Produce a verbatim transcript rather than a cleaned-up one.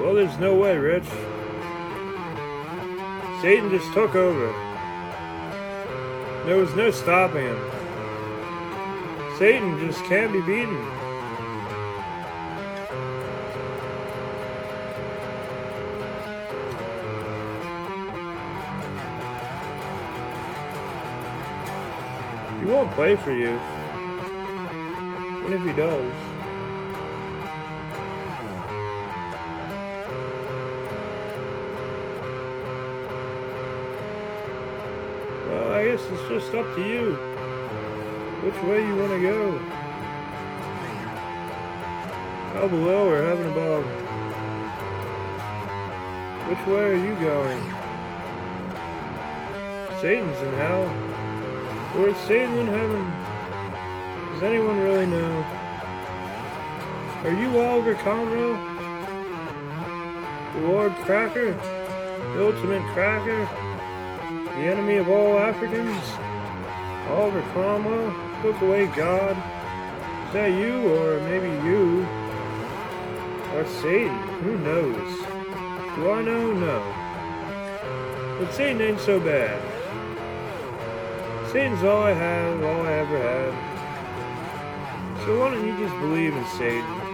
Well, there's no way, Rich. Satan just took over. There was no stopping him. Satan just can't be beaten. He won't play for you. What if he does? Well, I guess it's just up to you. Which way you want to go? Hell below or heaven above? Which way are you going? Satan's in hell. Or is Satan in heaven? Does anyone really know? Are you Oliver Cromwell? The Lord Cracker? The ultimate cracker? The enemy of all Africans? Oliver Cromwell? Took away God? Is that you, or maybe you? Or Satan? Who knows? Do I know? No. But Satan ain't so bad. Satan's all I have, all I ever had. So why don't you just believe in Satan?